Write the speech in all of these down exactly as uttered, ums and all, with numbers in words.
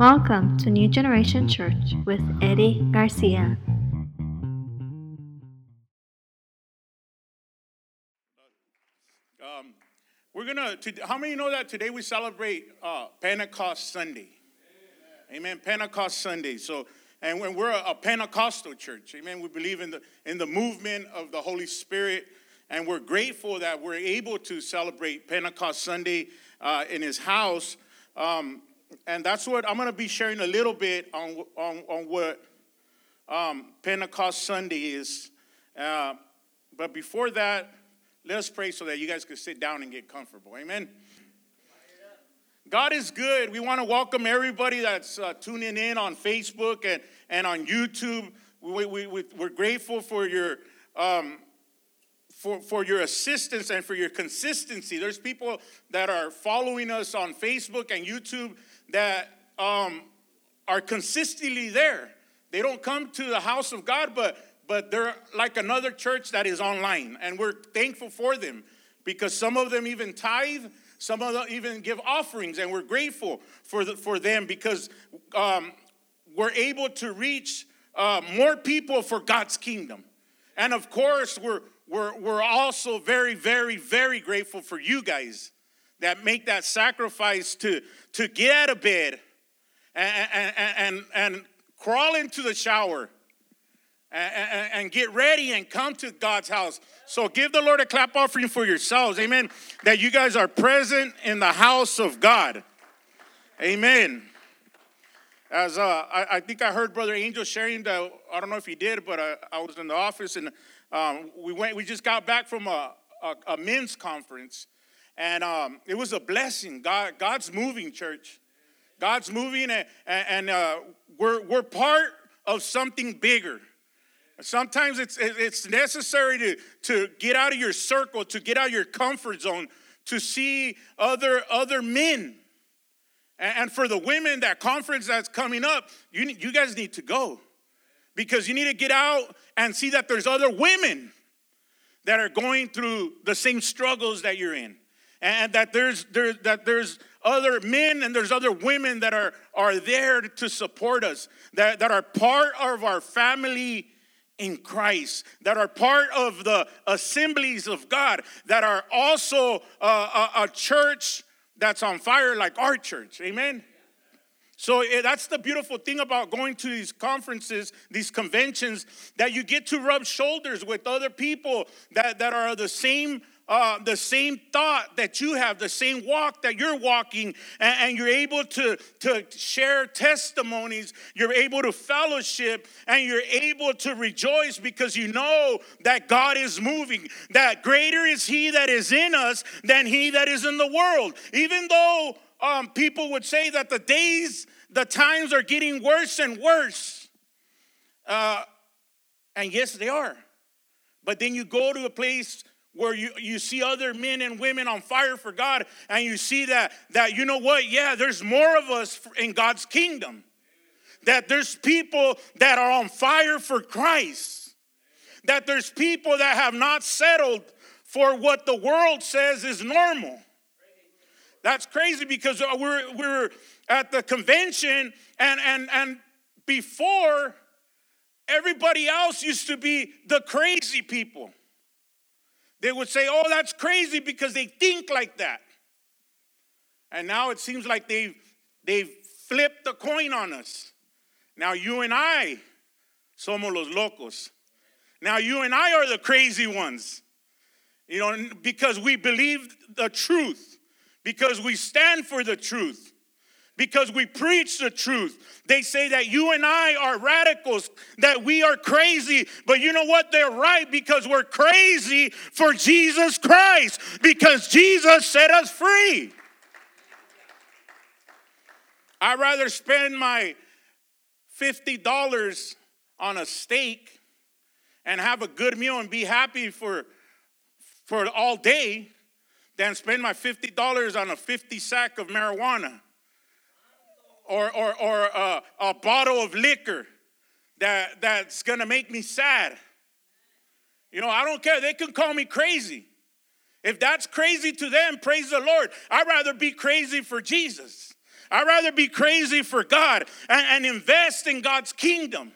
Welcome to New Generation Church with Eddie Garcia. Um, we're gonna. To, how many know that today we celebrate uh, Pentecost Sunday? Amen. Amen. Pentecost Sunday. So, and when we're a, a Pentecostal church, amen. We believe in the in the movement of the Holy Spirit, and we're grateful that we're able to celebrate Pentecost Sunday uh, in His house. Um, and that's what I'm gonna be sharing a little bit on on on what um, Pentecost Sunday is. Uh, but before that, let us pray so that you guys can sit down and get comfortable. Amen. God is good. We want to welcome everybody that's uh, tuning in on Facebook and, and on YouTube. We, we, we, we're grateful for your um, for, for your assistance and for your consistency. There's people that are following us on Facebook and YouTube that um, are consistently there. They don't come to the house of God, but But they're like another church that is online, and we're thankful for them because some of them even tithe, some of them even give offerings, and we're grateful for the, for them because um, we're able to reach uh, more people for God's kingdom. And of course, we're we're we're also very, very, very grateful for you guys that make that sacrifice to to get out of bed and and and, and crawl into the shower. And, and, and get ready and come to God's house. So give the Lord a clap offering for yourselves. Amen. That you guys are present in the house of God. Amen. As uh, I, I think I heard Brother Angel sharing that, I don't know if he did, but I, I was in the office and um, we went. We just got back from a, a, a men's conference. And um, it was a blessing. God, God's moving, church. God's moving and, and uh, we're, we're part of something bigger. Sometimes it's it's necessary to, to get out of your circle, to get out of your comfort zone, to see other other men. And, and for the women, that conference that's coming up, you you guys need to go. Because you need to get out and see that there's other women that are going through the same struggles that you're in. And that there's there, that there's other men and there's other women that are, are there to support us, that, that are part of our family in Christ, that are part of the assemblies of God, that are also uh, a, a church that's on fire like our church. Amen. So that's the beautiful thing about going to these conferences, these conventions, that you get to rub shoulders with other people that, that are the same Uh, the same thought that you have, the same walk that you're walking, and, and you're able to, to share testimonies, you're able to fellowship, and you're able to rejoice because you know that God is moving, that greater is He that is in us than he that is in the world. Even though um, people would say that the days, the times are getting worse and worse, uh, and yes, they are. But then you go to a place where you, you see other men and women on fire for God, and you see that, that, you know what, yeah, there's more of us in God's kingdom. That there's people that are on fire for Christ. That there's people that have not settled for what the world says is normal. That's crazy because we're, we're at the convention, and, and, and before, everybody else used to be the crazy people. They would say, oh, that's crazy because they think like that. And now it seems like they've, they've flipped the coin on us. Now you and I somos los locos. Now you and I are the crazy ones. You know, because we believe the truth. Because we stand for the truth. Because we preach the truth. They say that you and I are radicals, that we are crazy. But you know what? They're right because we're crazy for Jesus Christ. Because Jesus set us free. I'd rather spend my fifty dollars on a steak and have a good meal and be happy for, for all day than spend my fifty dollars on a fifty sack of marijuana. Or or, or a, a bottle of liquor that, that's going to make me sad. You know, I don't care. They can call me crazy. If that's crazy to them, praise the Lord. I'd rather be crazy for Jesus. I'd rather be crazy for God and, and invest in God's kingdom.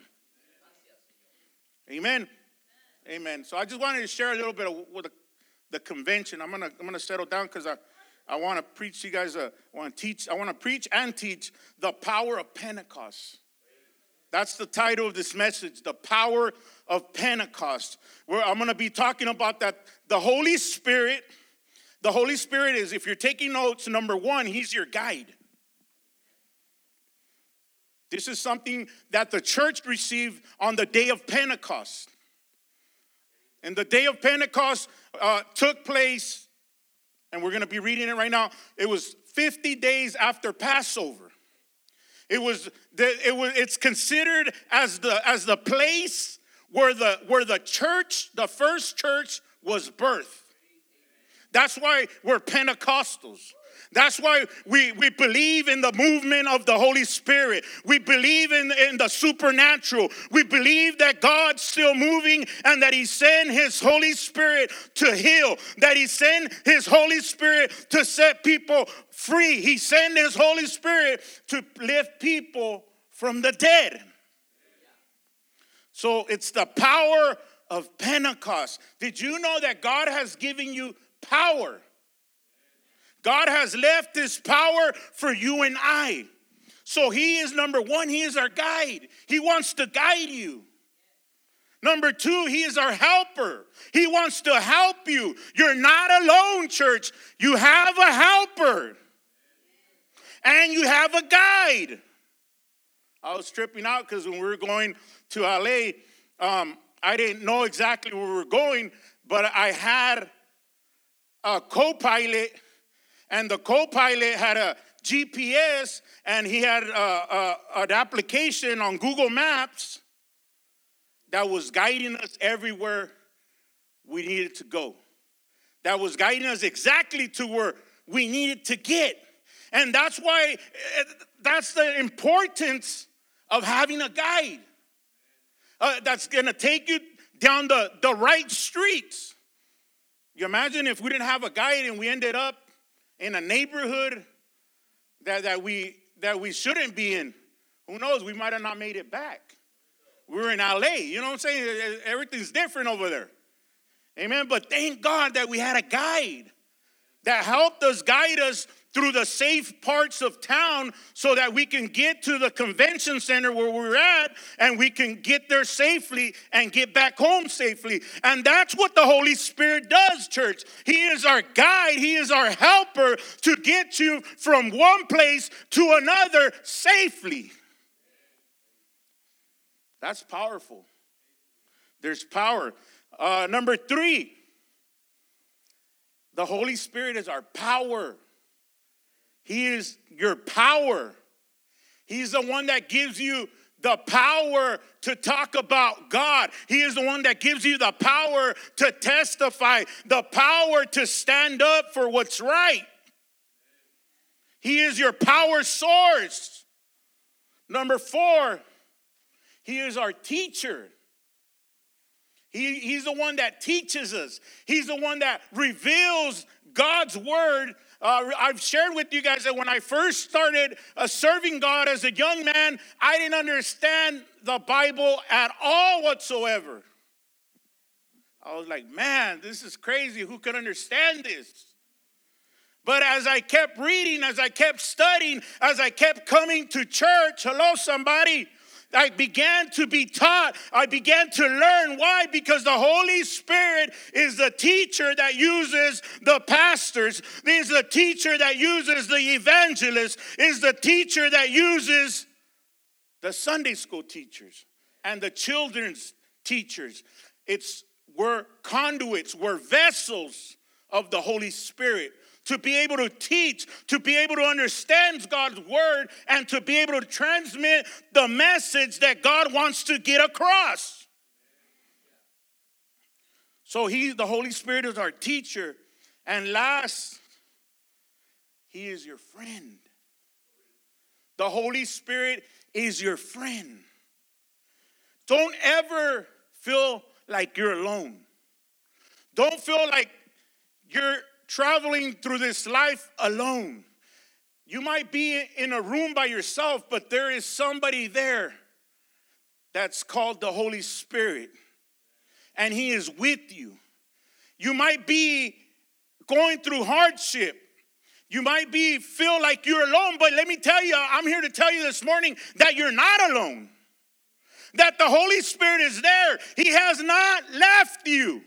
Amen. Amen. So I just wanted to share a little bit of with the, the convention. I'm gonna I'm gonna settle down because I, I want to preach to you guys. Uh, I want to teach. I want to preach and teach the power of Pentecost. That's the title of this message, the power of Pentecost. Where I'm going to be talking about that. The Holy Spirit. The Holy Spirit is, if you're taking notes, number one, he's your guide. This is something that the church received on the day of Pentecost. And the day of Pentecost uh, took place, and we're going to be reading it right now. It was fifty days after Passover. It was the, it was it's considered as the as the place where the where the church, the first church, was birthed. That's why we're Pentecostals. That's why we, we believe in the movement of the Holy Spirit. We believe in, in the supernatural. We believe that God's still moving and that he sent his Holy Spirit to heal. That he sent his Holy Spirit to set people free. He sent his Holy Spirit to lift people from the dead. So it's the power of Pentecost. Did you know that God has given you power? God has left his power for you and I. So he is number one, he is our guide. He wants to guide you. Number two, he is our helper. He wants to help you. You're not alone, church. You have a helper. And you have a guide. I was tripping out because when we were going to L A, um, I didn't know exactly where we were going, but I had a co-pilot. And the co-pilot had a G P S, and he had a, a, an application on Google Maps that was guiding us everywhere we needed to go. That was guiding us exactly to where we needed to get. And that's why, that's the importance of having a guide. Uh, that's going to take you down the, the right streets. You imagine if we didn't have a guide and we ended up in a neighborhood that, that we that we shouldn't be in. Who knows? We might have not made it back. We're in L A. You know what I'm saying? Everything's different over there. Amen. But thank God that we had a guide that helped us guide us through the safe parts of town so that we can get to the convention center where we're at and we can get there safely and get back home safely. And that's what the Holy Spirit does, church. He is our guide. He is our helper to get you from one place to another safely. That's powerful. There's power. Uh, number three, the Holy Spirit is our power. He is your power. He's the one that gives you the power to talk about God. He is the one that gives you the power to testify, the power to stand up for what's right. He is your power source. Number four, he is our teacher. He, he's the one that teaches us. He's the one that reveals God's word. Uh, I've shared with you guys that when I first started uh, serving God as a young man, I didn't understand the Bible at all whatsoever. I was like, man, this is crazy. Who could understand this? But as I kept reading, as I kept studying, as I kept coming to church, hello, somebody, I began to be taught. I began to learn. Why? Because the Holy Spirit is the teacher that uses the pastors, is the teacher that uses the evangelists, is the teacher that uses the Sunday school teachers and the children's teachers. It's we're conduits, we're vessels of the Holy Spirit to be able to teach, to be able to understand God's word, and to be able to transmit the message that God wants to get across. So he, the Holy Spirit is our teacher. And last, he is your friend. The Holy Spirit is your friend. Don't ever feel like you're alone. Don't feel like you're traveling through this life alone. You might be in a room by yourself, but there is somebody there that's called the Holy Spirit, and he is with you. You might be going through hardship. You might be feel like you're alone, but let me tell you, I'm here to tell you this morning that you're not alone. That the Holy Spirit is there. He has not left you.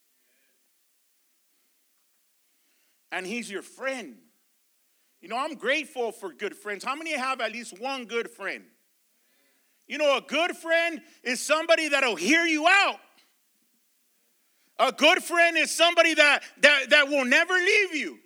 And he's your friend. You know, I'm grateful for good friends. How many have at least one good friend? You know, a good friend is somebody that'll hear you out. A good friend is somebody that, that, that will never leave you.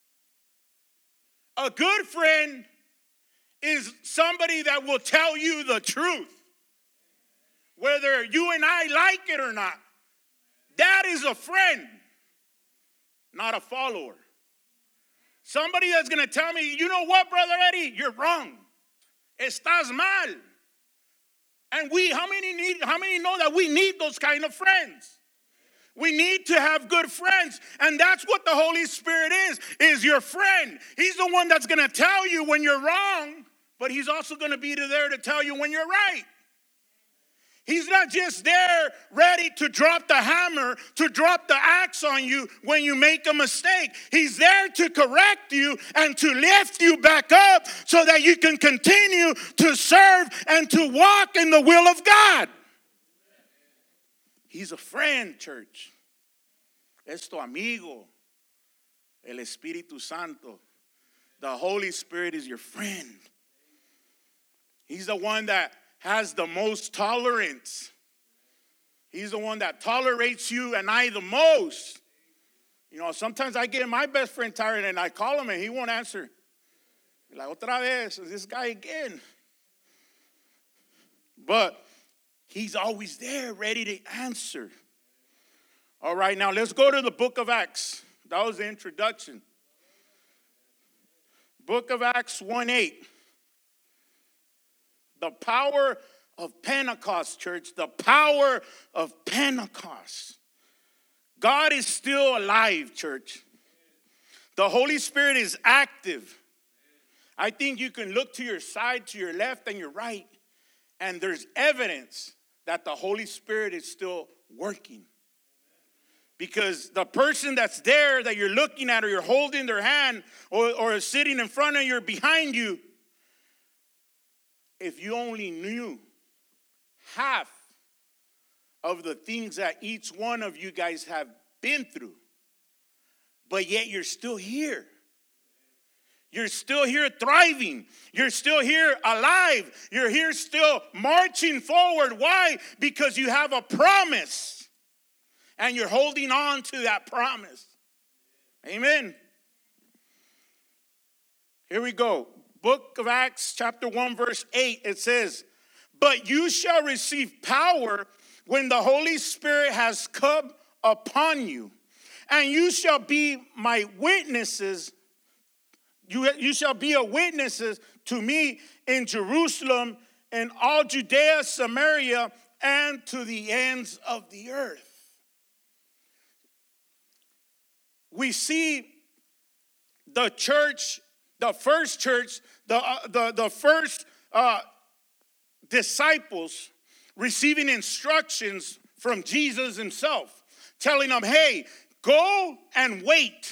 A good friend is somebody that will tell you the truth, whether you and I like it or not. That is a friend, not a follower. Somebody that's going to tell me, you know what, Brother Eddie, you're wrong. Estás mal. And we, how many need, how many know that we need those kind of friends? We need to have good friends. And that's what the Holy Spirit is, is your friend. He's the one that's going to tell you when you're wrong, but he's also going to be there to tell you when you're right. He's not just there ready to drop the hammer, to drop the axe on you when you make a mistake. He's there to correct you and to lift you back up so that you can continue to serve and to walk in the will of God. He's a friend, church. Es tu amigo, el Espíritu Santo. The Holy Spirit is your friend. He's the one that has the most tolerance. He's the one that tolerates you and I the most. You know, sometimes I get my best friend tired and I call him and he won't answer. Like, otra vez, this guy again. But he's always there, ready to answer. All right, now let's go to the book of Acts. That was the introduction. Book of Acts one eight. The power of Pentecost, church. The power of Pentecost. God is still alive, church. The Holy Spirit is active. I think you can look to your side, to your left, and your right, and there's evidence that the Holy Spirit is still working. Because the person that's there that you're looking at or you're holding their hand or, or is sitting in front of you or behind you, if you only knew half of the things that each one of you guys have been through, but yet you're still here. You're still here thriving. You're still here alive. You're here still marching forward. Why? Because you have a promise. And you're holding on to that promise. Amen. Here we go. Book of Acts, chapter one, verse eight. It says, but you shall receive power when the Holy Spirit has come upon you. And you shall be my witnesses. You, you shall be a witnesses to me in Jerusalem and all Judea, Samaria, and to the ends of the earth. We see the church, the first church, the, uh, the, the first uh, disciples receiving instructions from Jesus himself, telling them, hey, go and wait.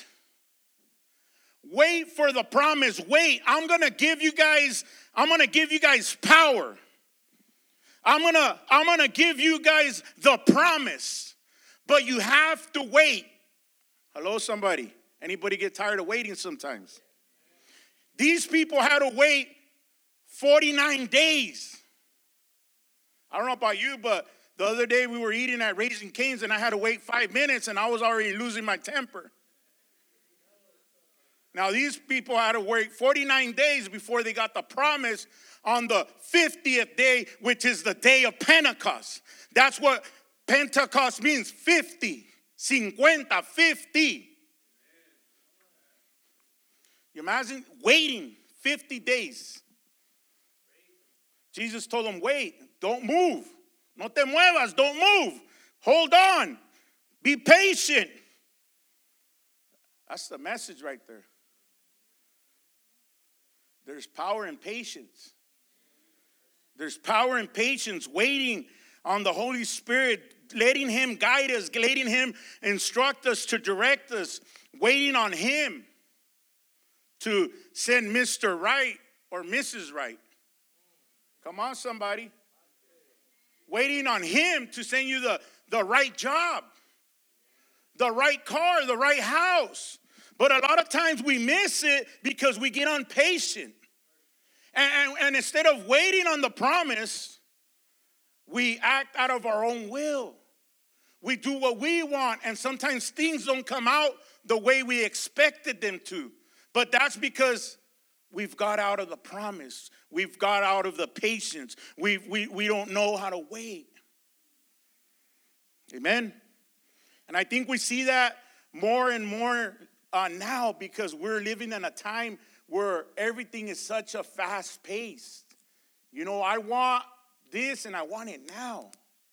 Wait for the promise. Wait, I'm going to give you guys, I'm going to give you guys power. I'm going to I'm going to give you guys the promise. But you have to wait. Hello, somebody. Anybody get tired of waiting sometimes? These people had to wait forty-nine days. I don't know about you, but the other day we were eating at Raising Cane's and I had to wait five minutes and I was already losing my temper. Now, these people had to wait forty-nine days before they got the promise on the fiftieth day, which is the day of Pentecost. That's what Pentecost means, fifty. cincuenta, fifty. You imagine waiting fifty days. Jesus told them, wait, don't move. No te muevas, don't move. Hold on. Be patient. That's the message right there. There's power in patience. There's power in patience, waiting on the Holy Spirit, letting him guide us, letting him instruct us, to direct us, waiting on him to send Mister Right or Missus Right. Come on, somebody. Waiting on him to send you the, the right job, the right car, the right house. But a lot of times we miss it because we get impatient. And, and, and instead of waiting on the promise, we act out of our own will. We do what we want, and sometimes things don't come out the way we expected them to. But that's because we've got out of the promise. We've got out of the patience. We we we don't know how to wait. Amen? And I think we see that more and more uh, now, because we're living in a time where everything is such a fast pace. You know, I want this and I want it now.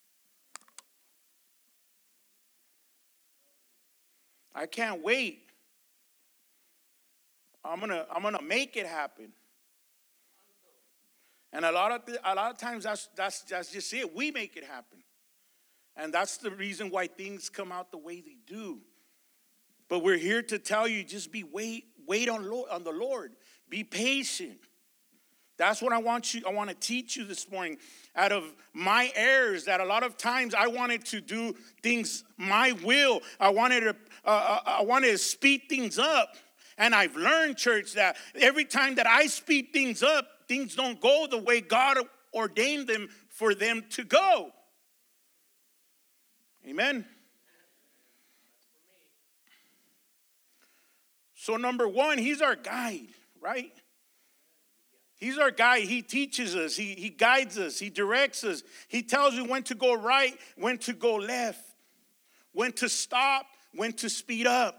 I can't wait. I'm gonna I'm gonna make it happen. And a lot of th- a lot of times that's that's that's just it. We make it happen, and that's the reason why things come out the way they do. But we're here to tell you: just be wait wait on Lord, on the Lord. Be patient. That's what I want you. I want to teach you this morning. Out of my errors, that a lot of times I wanted to do things my will. I wanted to uh, I wanted to speed things up. And I've learned, church, that every time that I speed things up, things don't go the way God ordained them for them to go. Amen. So number one, he's our guide, right? He's our guide. He teaches us. He, he guides us. He directs us. He tells you when to go right, when to go left, when to stop, when to speed up.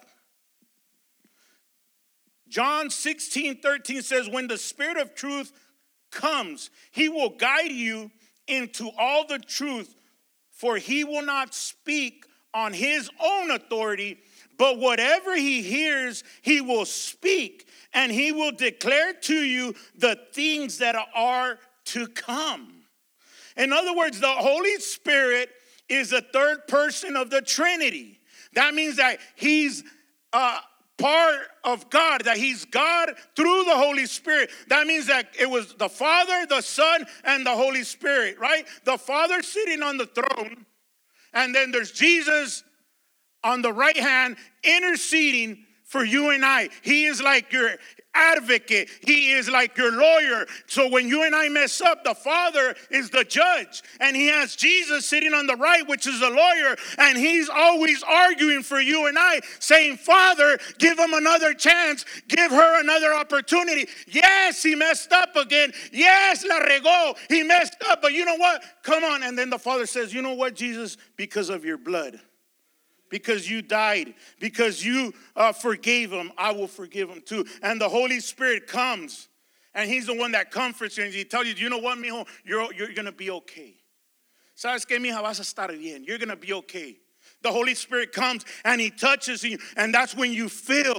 John sixteen thirteen says, when the Spirit of truth comes, he will guide you into all the truth, for he will not speak on his own authority, but whatever he hears, he will speak, and he will declare to you the things that are to come. In other words, the Holy Spirit is the third person of the Trinity. That means that he's uh part of God, that he's God through the Holy Spirit. That means that it was the Father, the Son, and the Holy Spirit, right? The Father sitting on the throne, and then there's Jesus on the right hand interceding for you and I. He is like your advocate. He is like your lawyer. So when you and I mess up, the Father is the judge. And he has Jesus sitting on the right, which is the lawyer. And he's always arguing for you and I, saying, Father, give him another chance. Give her another opportunity. Yes, he messed up again. Yes, la regó. He messed up. But you know what? Come on. And then the Father says, you know what, Jesus? Because of your blood. Because you died, because you uh, forgave him, I will forgive him too. And the Holy Spirit comes, and he's the one that comforts you. And he tells you, you know what, mijo? You're, you're going to be okay. ¿Sabes qué, mija? Vas a estar bien. You're going to be okay. The Holy Spirit comes, and he touches you. And that's when you feel,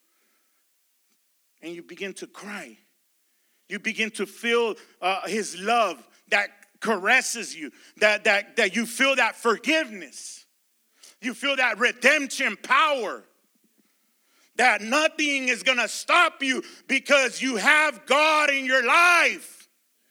and you begin to cry. You begin to feel uh, his love that caresses you, that, that, that you feel that forgiveness. You feel that redemption power, that nothing is going to stop you because you have God in your life.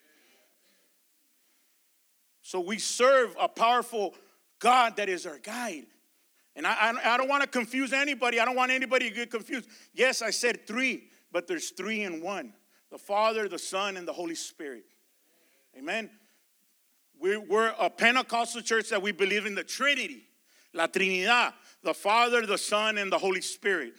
So we serve a powerful God that is our guide. And I, I, I don't want to confuse anybody. I don't want anybody to get confused. Yes, I said three, but there's three in one. The Father, the Son, and the Holy Spirit. Amen. We're, we're a Pentecostal church that we believe in the Trinity. La Trinidad, the Father, the Son, and the Holy Spirit.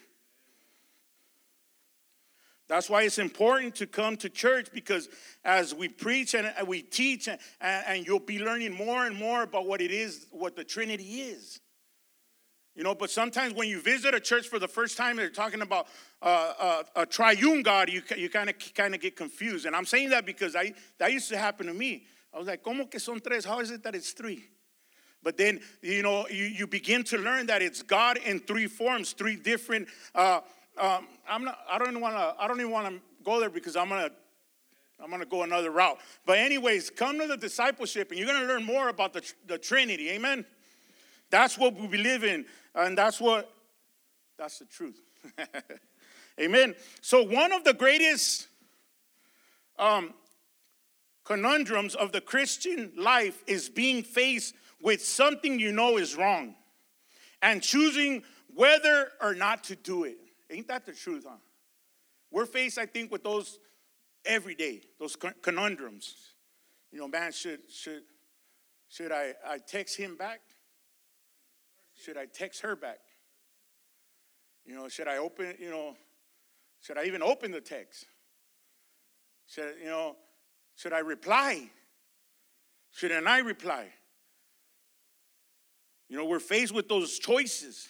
That's why it's important to come to church, because as we preach and we teach, and, and you'll be learning more and more about what it is, what the Trinity is. You know, but sometimes when you visit a church for the first time, they're talking about uh, uh, a triune God, you you kind of kind of get confused. And I'm saying that because I that used to happen to me. I was like, ¿Cómo que son tres? How is it that it's three? But then, you know, you, you begin to learn that it's God in three forms, three different. Uh, um, I'm not. I don't want to. I don't even want to go there because I'm gonna I'm gonna go another route. But anyways, come to the discipleship, and you're gonna learn more about the the Trinity. Amen. That's what we live in, and that's what that's the truth. Amen. So one of the greatest um, conundrums of the Christian life is being faced with something you know is wrong and choosing whether or not to do it. Ain't that the truth, huh? We're faced, I think, with those every day, those conundrums. You know, man, should should should I, I text him back? Should I text her back? You know, should I open, you know, should I even open the text? Should, you know, should I reply? Shouldn't I reply? You know, we're faced with those choices.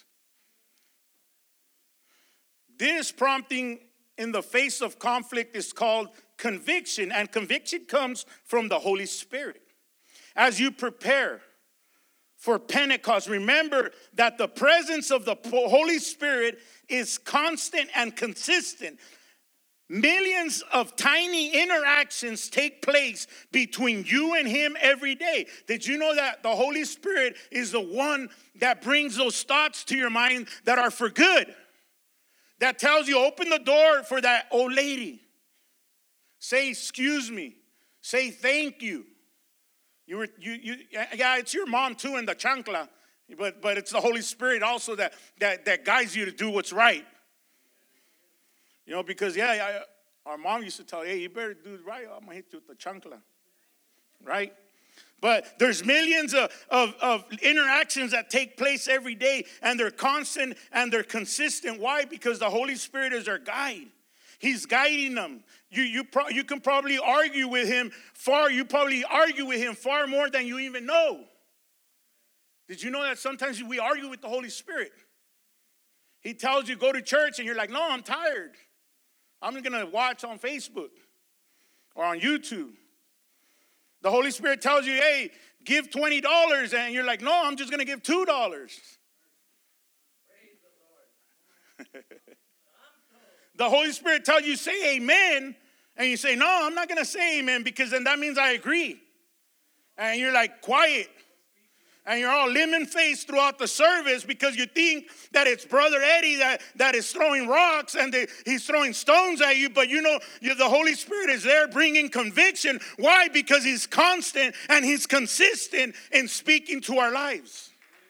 This prompting in the face of conflict is called conviction, and conviction comes from the Holy Spirit. As you prepare for Pentecost, remember that the presence of the Holy Spirit is constant and consistent. Millions of tiny interactions take place between you and him every day. Did you know that the Holy Spirit is the one that brings those thoughts to your mind that are for good? That tells you, open the door for that old lady. Say, excuse me. Say, thank you. You were, you, you, yeah, it's your mom too in the chancla, but, but it's the Holy Spirit also that, that, that guides you to do what's right. You know, because, yeah, yeah, our mom used to tell, hey, you better do it right, I'm going to hit you with the chancla. Right? But there's millions of, of, of interactions that take place every day, and they're constant and they're consistent. Why? Because the Holy Spirit is our guide. He's guiding them. You, you, pro- you can probably argue with him far, you probably argue with him far more than you even know. Did you know that sometimes we argue with the Holy Spirit? He tells you, go to church, and you're like, no, I'm tired. I'm going to watch on Facebook or on YouTube. The Holy Spirit tells you, hey, give twenty dollars, and you're like, no, I'm just going to give two dollars. Praise the Lord. The Holy Spirit tells you, say amen, and you say, no, I'm not going to say amen, because then that means I agree. And you're like, quiet. And you're all lemon-faced throughout the service because you think that it's Brother Eddie that, that is throwing rocks and they, he's throwing stones at you. But you know, you, the Holy Spirit is there bringing conviction. Why? Because he's constant and he's consistent in speaking to our lives.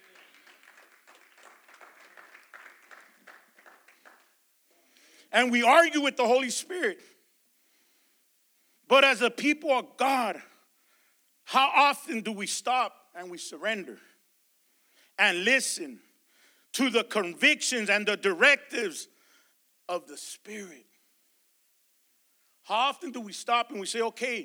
And we argue with the Holy Spirit. But as a people of God, how often do we stop and we surrender and listen to the convictions and the directives of the Spirit? How often do we stop and we say, okay,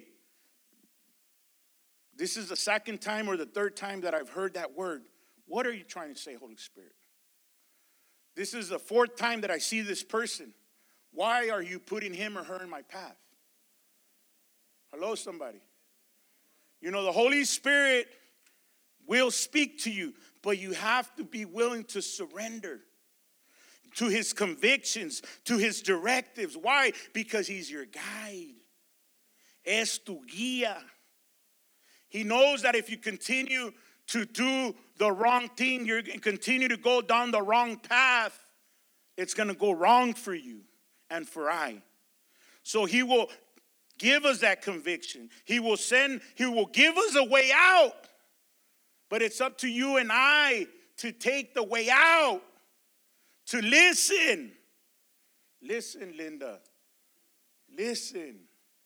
this is the second time or the third time that I've heard that word. What are you trying to say, Holy Spirit? This is the fourth time that I see this person. Why are you putting him or her in my path? Hello, somebody. You know, the Holy Spirit will speak to you, but you have to be willing to surrender to his convictions, to his directives. Why? Because he's your guide. Es tu guía. He knows that if you continue to do the wrong thing, you're going to continue to go down the wrong path, it's going to go wrong for you and for I. So he will give us that conviction. He will send, he will give us a way out. But it's up to you and I to take the way out, to listen. Listen, Linda. Listen.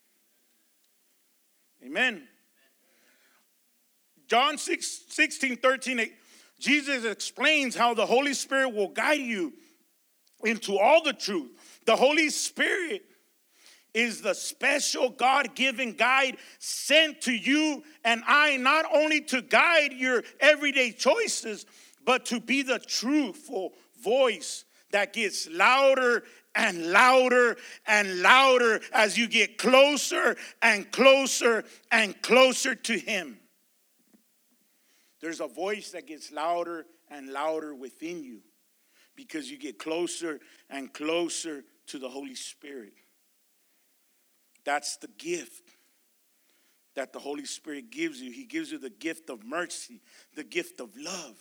Amen. John six, sixteen, thirteen, Jesus explains how the Holy Spirit will guide you into all the truth. The Holy Spirit is the special God-given guide sent to you and I, not only to guide your everyday choices, but to be the truthful voice that gets louder and louder and louder as you get closer and closer and closer to him. There's a voice that gets louder and louder within you because you get closer and closer to the Holy Spirit. That's the gift that the Holy Spirit gives you. He gives you the gift of mercy, the gift of love.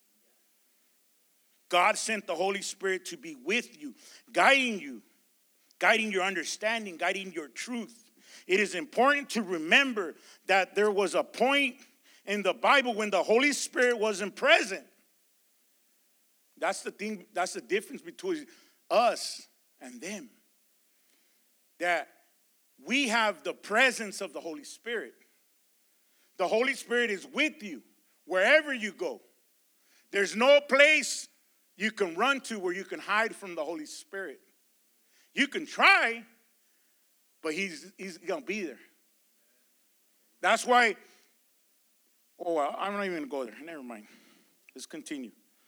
God sent the Holy Spirit to be with you, guiding you, guiding your understanding, guiding your truth. It is important to remember that there was a point in the Bible when the Holy Spirit wasn't present. That's the thing, that's the difference between us and them. That we have the presence of the Holy Spirit. The Holy Spirit is with you wherever you go. There's no place you can run to where you can hide from the Holy Spirit. You can try, but he's, he's going to be there. That's why, oh, I'm not even going to go there. Never mind. Let's continue.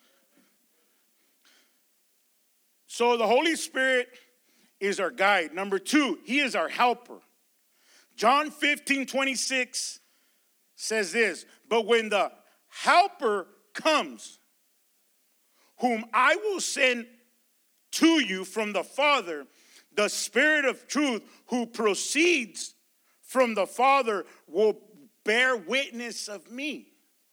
So the Holy Spirit is our guide. Number two, he is our helper. John fifteen twenty-six says this, but when the helper comes, whom I will send to you from the Father, the Spirit of truth who proceeds from the Father will bear witness of me.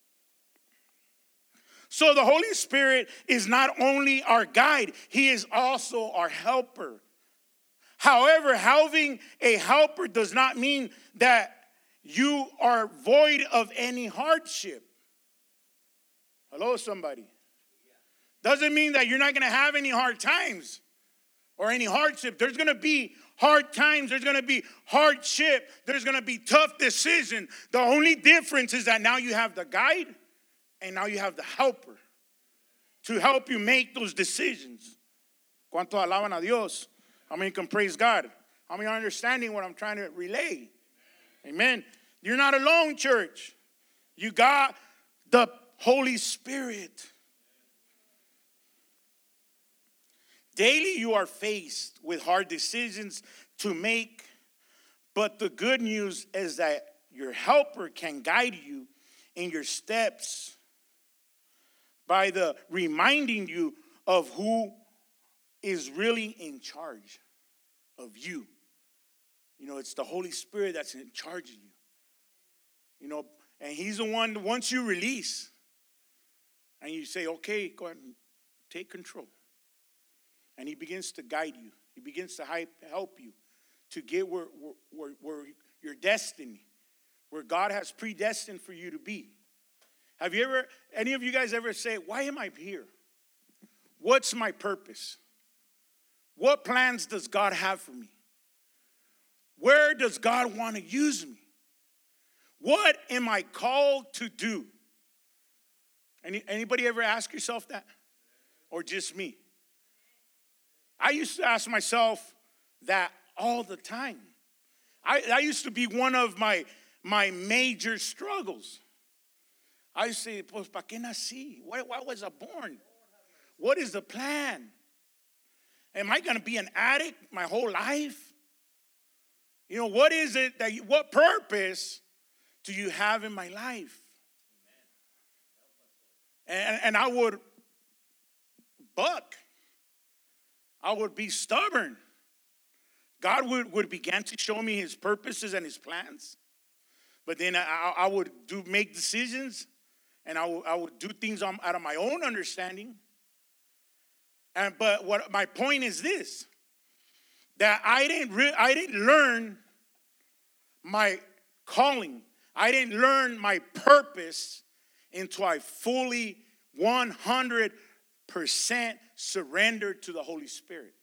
So the Holy Spirit is not only our guide, he is also our helper. However, having a helper does not mean that you are void of any hardship. Hello, somebody. Doesn't mean that you're not going to have any hard times or any hardship. There's going to be hard times. There's going to be hardship. There's going to be tough decisions. The only difference is that now you have the guide and now you have the helper to help you make those decisions. ¿Cuánto alaban a Dios? How many can praise God? How many are understanding what I'm trying to relay? Amen. You're not alone, church. You got the Holy Spirit. Daily you are faced with hard decisions to make, but the good news is that your helper can guide you in your steps by the reminding you of who is really in charge of you. You know, it's the Holy Spirit that's in charge of you. You know, and he's the one, once you release, and you say, okay, go ahead and take control. And he begins to guide you. He begins to help you to get where, where, where your destiny, where God has predestined for you to be. Have you ever, any of you guys ever say, why am I here? What's my purpose? What plans does God have for me? Where does God want to use me? What am I called to do? Any, anybody ever ask yourself that? Or just me? I used to ask myself that all the time. I, that used to be one of my, my major struggles. I used to say, pues, ¿para qué nací? Why, why was I born? What is the plan? Am I going to be an addict my whole life? You know, what is it that, you, what purpose do you have in my life? And, and I would buck. I would be stubborn. God would, would begin to show me his purposes and his plans. But then I, I would do make decisions, and I would, I would do things on, out of my own understanding. And but what my point is this: that I didn't re, I didn't learn my calling. I didn't learn my purpose until I fully one hundred percent surrendered to the Holy Spirit.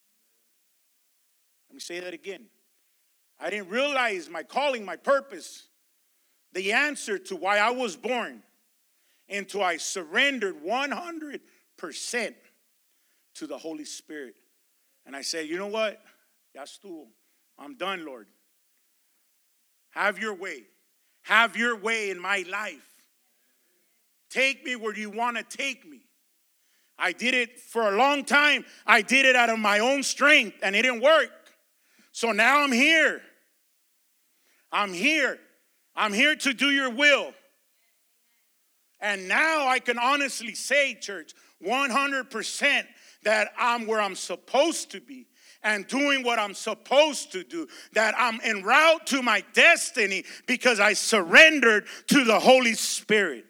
Let me say that again. I didn't realize my calling, my purpose, the answer to why I was born, until I surrendered one hundred percent to the Holy Spirit. And I said, you know what? Ya estuvo. I'm done, Lord. Have your way. Have your way in my life. Take me where you want to take me. I did it for a long time. I did it out of my own strength, and it didn't work. So now I'm here. I'm here. I'm here to do your will. And now I can honestly say, church, one hundred percent that I'm where I'm supposed to be. and doing what I'm supposed to do, that I'm en route to my destiny because I surrendered to the Holy Spirit.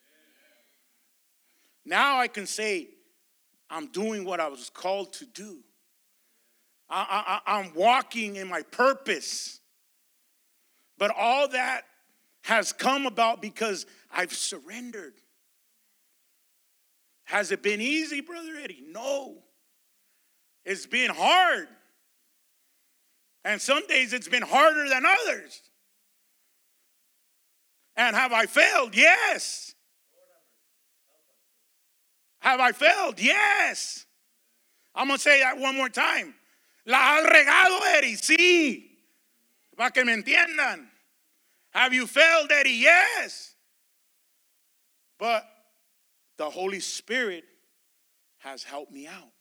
Now I can say, I'm doing what I was called to do. I, I, I'm walking in my purpose. But all that has come about because I've surrendered. Has it been easy, Brother Eddie? No. It's been hard. And some days it's been harder than others. And have I failed? Yes. Have I failed? Yes. I'm going to say that one more time. La has regado, Eddie. Sí. Para que me entiendan. Have you failed, Eddie? Yes. But the Holy Spirit has helped me out.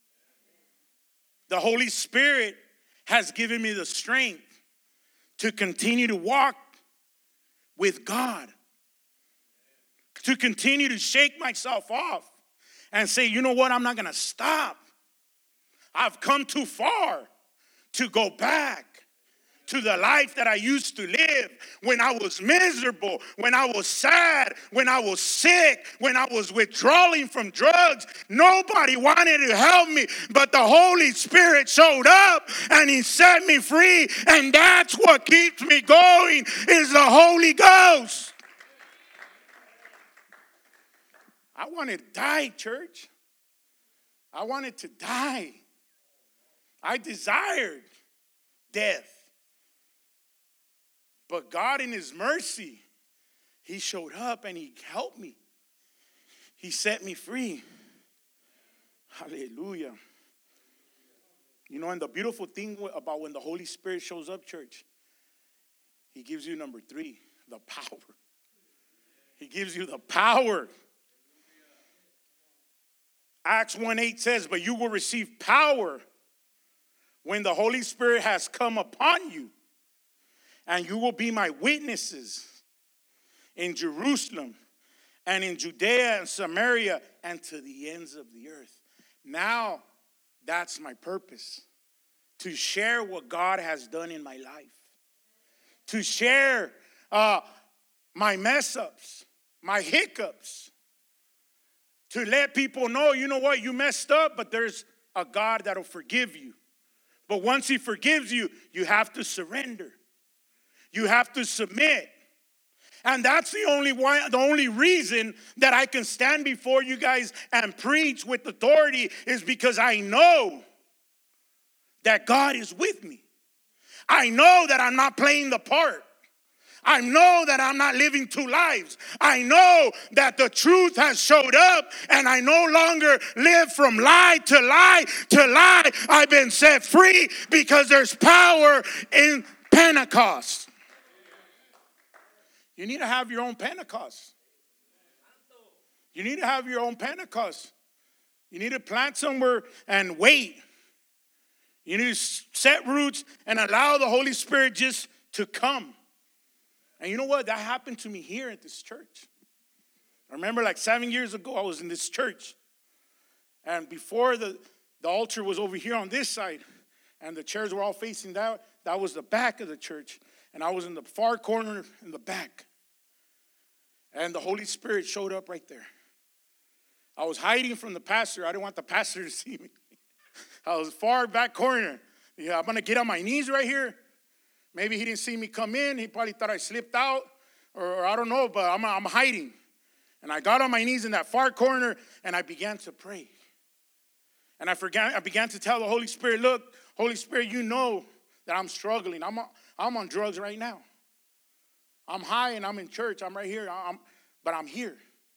The Holy Spirit has given me the strength to continue to walk with God. To continue to shake myself off and say, you know what, I'm not going to stop. I've come too far to go back to the life that I used to live when I was miserable, when I was sad, when I was sick, when I was withdrawing from drugs. Nobody wanted to help me, but the Holy Spirit showed up and He set me free. And that's what keeps me going, is the Holy Ghost. I wanted to die, church. I wanted to die. I desired death. But God in His mercy, He showed up and He helped me. He set me free. Hallelujah. You know, and the beautiful thing about when the Holy Spirit shows up, church, He gives you number three, the power. He gives you the power. Acts one eight says, but you will receive power when the Holy Spirit has come upon you. And you will be my witnesses in Jerusalem and in Judea and Samaria and to the ends of the earth. Now, that's my purpose. To share what God has done in my life. To share uh, my mess-ups, my hiccups. To let people know, you know what, you messed up, but there's a God that'll forgive you. But once He forgives you, you have to surrender. You have to submit. And that's the only one, the only reason that I can stand before you guys and preach with authority is because I know that God is with me. I know that I'm not playing the part. I know that I'm not living two lives. I know that the truth has showed up and I no longer live from lie to lie to lie. I've been set free because there's power in Pentecost. You need to have your own Pentecost. You need to have your own Pentecost. You need to plant somewhere and wait. You need to set roots and allow the Holy Spirit just to come. And you know what? That happened to me here at this church. I remember like seven years ago, I was in this church. And before the, the altar was over here on this side, and the chairs were all facing that, that was the back of the church. And I was in the far corner in the back. And the Holy Spirit showed up right there. I was hiding from the pastor. I didn't want the pastor to see me. I was far back corner. Yeah, I'm going to get on my knees right here. Maybe he didn't see me come in. He probably thought I slipped out. Or, or I don't know, but I'm, I'm hiding. And I got on my knees in that far corner, and I began to pray. And I, forgot, I began to tell the Holy Spirit, look, Holy Spirit, you know that I'm struggling. I'm on, I'm on drugs right now. I'm high and I'm in church. I'm right here. I'm, but I'm here.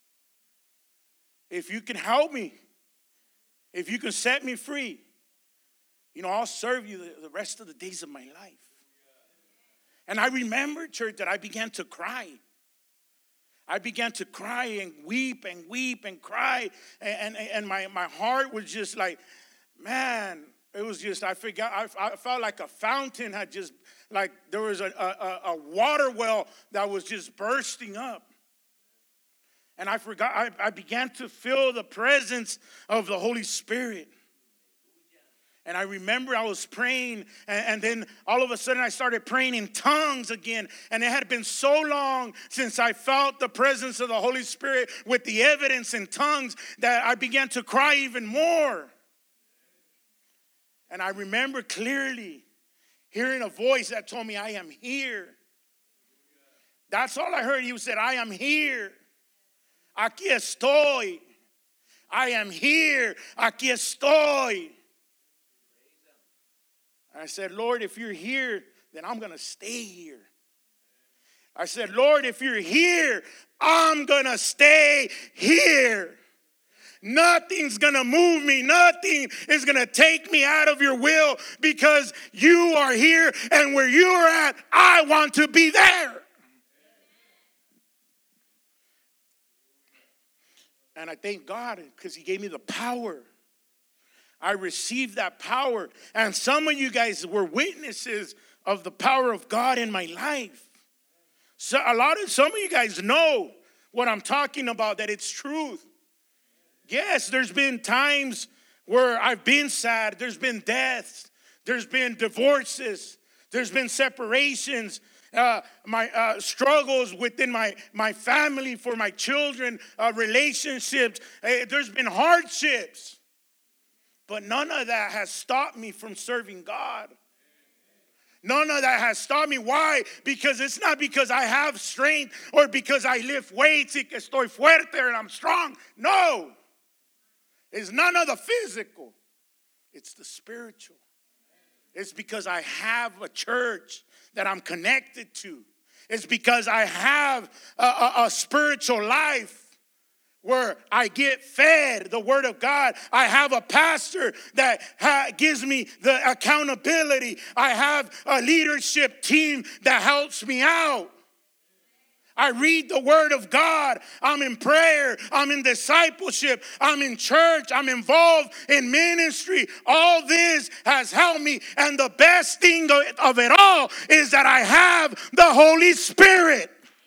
If you can help me, if you can set me free, you know, I'll serve you the, the rest of the days of my life. And I remember, church, that I began to cry. I began to cry and weep and weep and cry. And, and, and my, my heart was just like, man, it was just, I forgot, I, I felt like a fountain had just, like there was a, a, a water well that was just bursting up. And I forgot, I, I began to feel the presence of the Holy Spirit. And I remember I was praying, and, and then all of a sudden I started praying in tongues again. And it had been so long since I felt the presence of the Holy Spirit with the evidence in tongues that I began to cry even more. And I remember clearly hearing a voice that told me, I am here. That's all I heard. He said, I am here. Aquí estoy. I am here. Aquí estoy. I said, Lord, if you're here, then I'm going to stay here. I said, Lord, if you're here, I'm going to stay here. Nothing's going to move me. Nothing is going to take me out of your will because you are here, and where you are at, I want to be there. And I thank God because he gave me the power. I received that power. And some of you guys were witnesses of the power of God in my life. So a lot of some of you guys know what I'm talking about, that it's truth. Yes, there's been times where I've been sad. There's been deaths. There's been divorces. There's been separations. Uh, my uh, struggles within my, my family, for my children, uh, relationships. Uh, there's been hardships. But none of that has stopped me from serving God. None of that has stopped me. Why? Because it's not because I have strength or because I lift weights y que estoy fuerte and I'm strong. No. It's none of the physical. It's the spiritual. It's because I have a church that I'm connected to. It's because I have a, a, a spiritual life where I get fed the word of God. I have a pastor that ha- gives me the accountability. I have a leadership team that helps me out. I read the word of God. I'm in prayer. I'm in discipleship. I'm in church. I'm involved in ministry. All this has helped me. And the best thing of it all is that I have the Holy Spirit.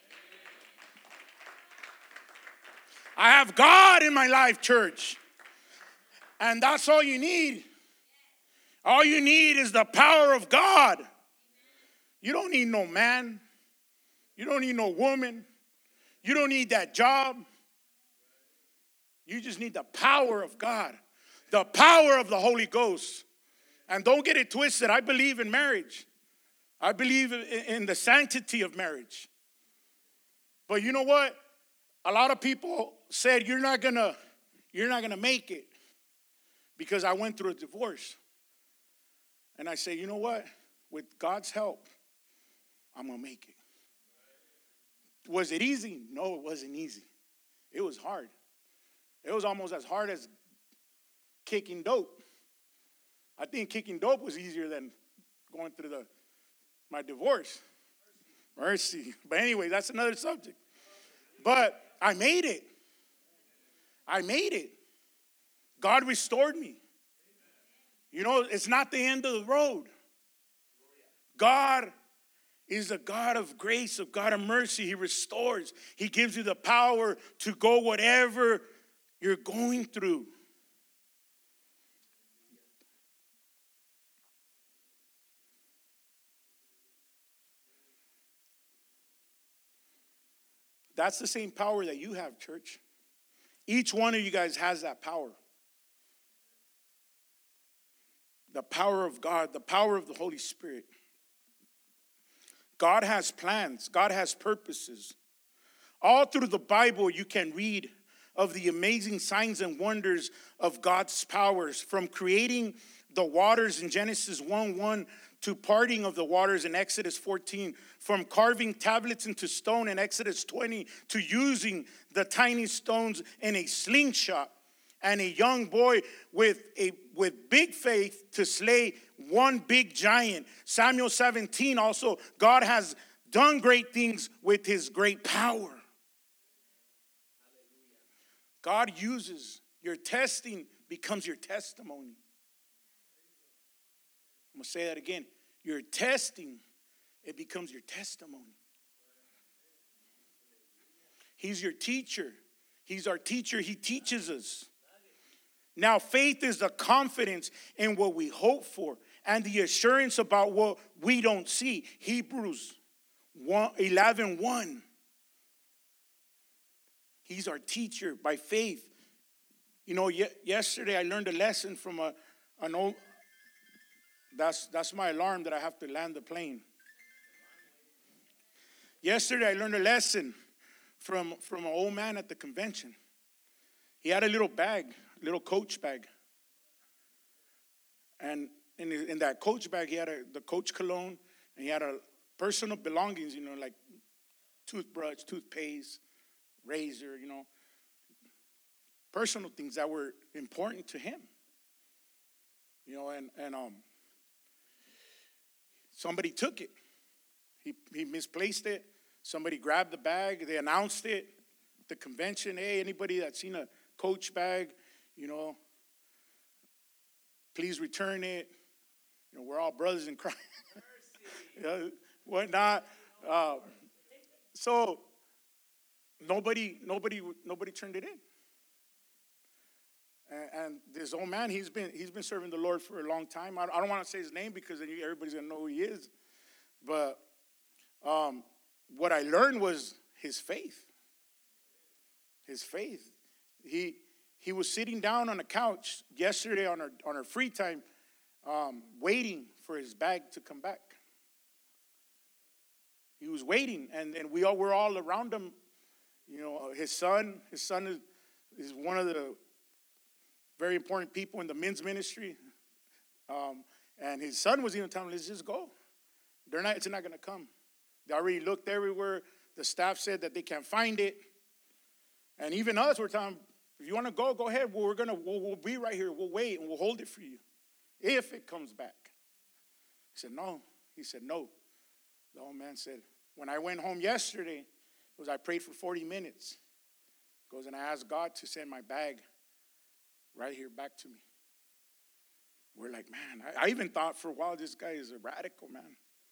I have God in my life, church. And that's all you need. All you need is the power of God. You don't need no man. You don't need no woman. You don't need that job. You just need the power of God. The power of the Holy Ghost. And don't get it twisted. I believe in marriage. I believe in the sanctity of marriage. But you know what? A lot of people said, you're not gonna, you're not gonna make it because I went through a divorce. And I say, you know what? With God's help, I'm gonna make it. Was it easy? No, it wasn't easy. It was hard. It was almost as hard as kicking dope. I think kicking dope was easier than going through the my divorce. Mercy. But anyway, that's another subject. But I made it. I made it. God restored me. You know, it's not the end of the road. God is a God of grace, a God of mercy. He restores. He gives you the power to go whatever you're going through. That's the same power that you have, church. Each one of you guys has that power. The power of God, the power of the Holy Spirit. God has plans. God has purposes. All through the Bible, you can read of the amazing signs and wonders of God's powers, from creating the waters in Genesis one one to parting of the waters in Exodus fourteen, from carving tablets into stone in Exodus twenty to using the tiny stones in a slingshot, and a young boy with a with big faith to slay one big giant. Samuel seventeen also, God has done great things with his great power. God uses your testing becomes your testimony. I'm going to say that again. Your testing, it becomes your testimony. He's your teacher. He's our teacher. He teaches us. Now, faith is the confidence in what we hope for and the assurance about what we don't see. Hebrews eleven one. He's our teacher by faith. You know, ye- yesterday I learned a lesson from a, an old, that's, that's my alarm that I have to land the plane. Yesterday I learned a lesson from, from an old man at the convention. He had a little bag, a little coach bag. And in, his, in that coach bag, he had a, the Coach cologne, and he had a personal belongings, you know, like toothbrush, toothpaste, razor, you know, personal things that were important to him. You know, and, and um, somebody took it. He, he misplaced it. Somebody grabbed the bag. They announced it at the convention. Hey, anybody that's seen a Coach bag, you know, please return it. You know, we're all brothers in Christ. You know, whatnot. Uh, so nobody, nobody, nobody turned it in. And, and this old man, he's been he's been serving the Lord for a long time. I, I don't want to say his name because then everybody's gonna know who he is. But um, what I learned was his faith. His faith. He he was sitting down on a couch yesterday on our on our free time, um, waiting for his bag to come back. He was waiting, and, and we all were all around him. You know, his son, his son is, is one of the very important people in the men's ministry. Um, and his son was even telling him, let's just go. They're not, it's not going to come. They already looked everywhere. The staff said that they can't find it. And even us, we're telling them, if you want to go, go ahead. Well, we're gonna, we'll, we'll be right here. We'll wait, and we'll hold it for you if it comes back. He said, no. He said, no. The old man said, when I went home yesterday, it was I prayed for forty minutes. He goes, and I asked God to send my bag right here back to me. We're like, man, I, I even thought for a while this guy is a radical, man.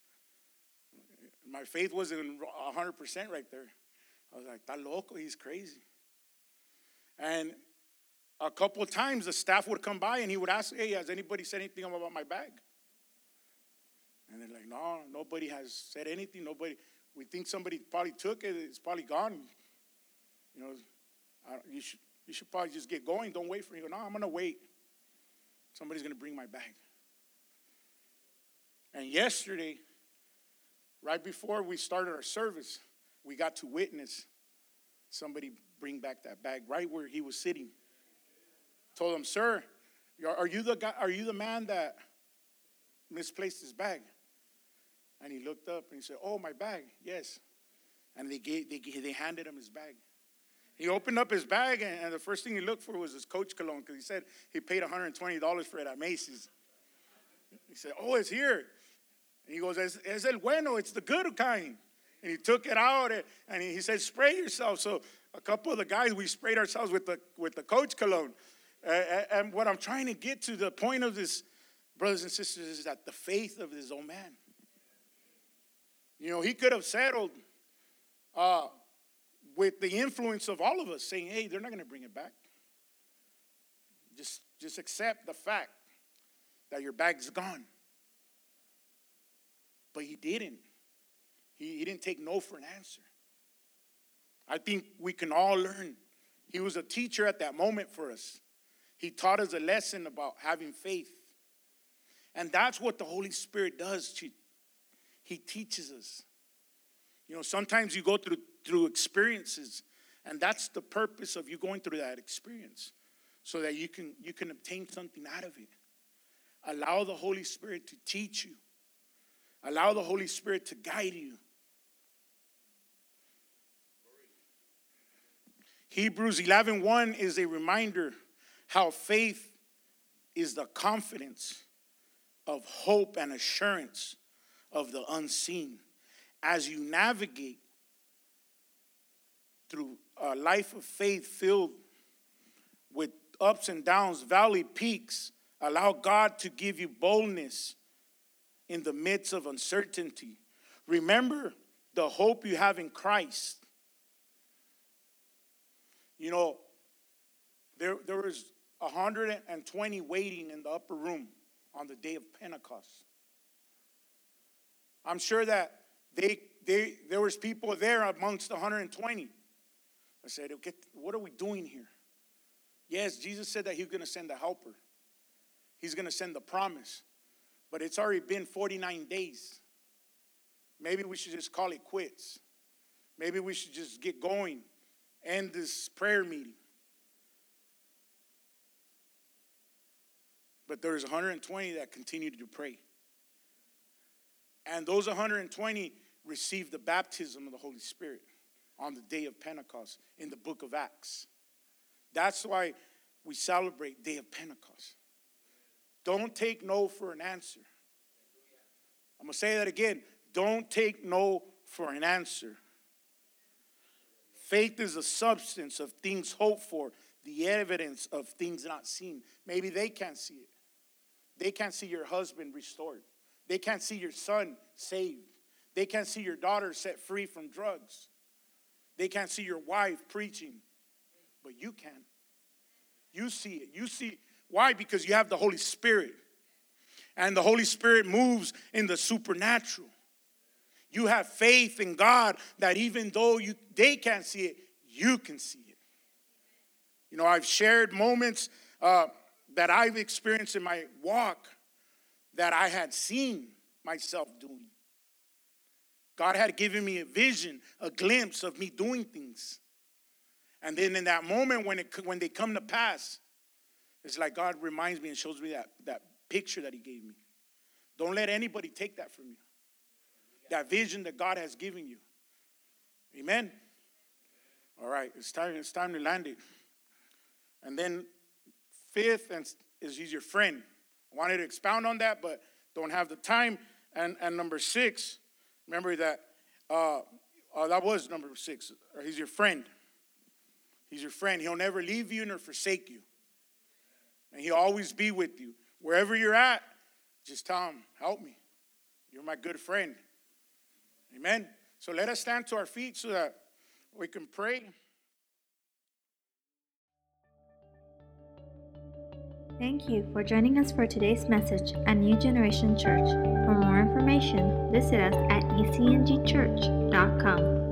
My faith wasn't one hundred percent right there. I was like, está loco, he's crazy. And a couple of times the staff would come by and he would ask, hey, has anybody said anything about my bag? And they're like, no, nobody has said anything. Nobody, we think somebody probably took it. It's probably gone. You know, I, you should you should probably just get going. Don't wait for it. He goes, no, I'm going to wait. Somebody's going to bring my bag. And yesterday, right before we started our service, we got to witness somebody bring back that bag right where he was sitting. Told him, sir, are you the guy? Are you the man that misplaced his bag? And he looked up and he said, oh, my bag, yes. And they gave, they, they handed him his bag. He opened up his bag, and, and the first thing he looked for was his Coach cologne, because he said he paid one hundred twenty dollars for it at Macy's. He said, oh, it's here. And he goes, es, es el bueno, it's the good kind. And he took it out, and, and he, he said, spray yourself. So a couple of the guys, we sprayed ourselves with the with the Coach cologne. Uh, and what I'm trying to get to, the point of this, brothers and sisters, is that the faith of this old man. You know, he could have settled uh, with the influence of all of us saying, hey, they're not going to bring it back. Just, just accept the fact that your bag's gone. But he didn't. He, he didn't take no for an answer. I think we can all learn. He was a teacher at that moment for us. He taught us a lesson about having faith. And that's what the Holy Spirit does. He teaches us. You know, sometimes you go through, through experiences, and that's the purpose of you going through that experience, so that you can, you can obtain something out of it. Allow the Holy Spirit to teach you. Allow the Holy Spirit to guide you. Hebrews eleven one is a reminder how faith is the confidence of hope and assurance of the unseen. As you navigate through a life of faith filled with ups and downs, valley peaks, allow God to give you boldness in the midst of uncertainty. Remember the hope you have in Christ. You know, there, there was one hundred twenty waiting in the upper room on the day of Pentecost. I'm sure that they, they, there was people there amongst the one hundred twenty. I said, okay, what are we doing here? Yes, Jesus said that he was going to send a helper. He's going to send the promise. But it's already been forty-nine days. Maybe we should just call it quits. Maybe we should just get going, end this prayer meeting. But there's one hundred twenty that continued to pray. And those one hundred twenty received the baptism of the Holy Spirit on the day of Pentecost in the book of Acts. That's why we celebrate Day of Pentecost. Don't take no for an answer. I'm going to say that again. Don't take no for an answer. Faith is the substance of things hoped for, the evidence of things not seen. Maybe they can't see it. They can't see your husband restored. They can't see your son saved. They can't see your daughter set free from drugs. They can't see your wife preaching. But you can. You see it. You see. Why? Because you have the Holy Spirit. And the Holy Spirit moves in the supernatural. You have faith in God that even though you they can't see it, you can see it. You know, I've shared moments uh, that I've experienced in my walk that I had seen myself doing. God had given me a vision, a glimpse of me doing things. And then in that moment when it when they come to pass, it's like God reminds me and shows me that, that picture that he gave me. Don't let anybody take that from you. That vision that God has given you. Amen? All right, it's time, it's time to land it. And then fifth is he's your friend. I wanted to expound on that, but don't have the time. And, and number six, remember that, uh, uh, that was number six. He's your friend. He's your friend. He'll never leave you nor forsake you. And he'll always be with you. Wherever you're at, just tell him, help me. You're my good friend. Amen. So let us stand to our feet so that we can pray. Thank you for joining us for today's message at New Generation Church. For more information, visit us at e c n g church dot com.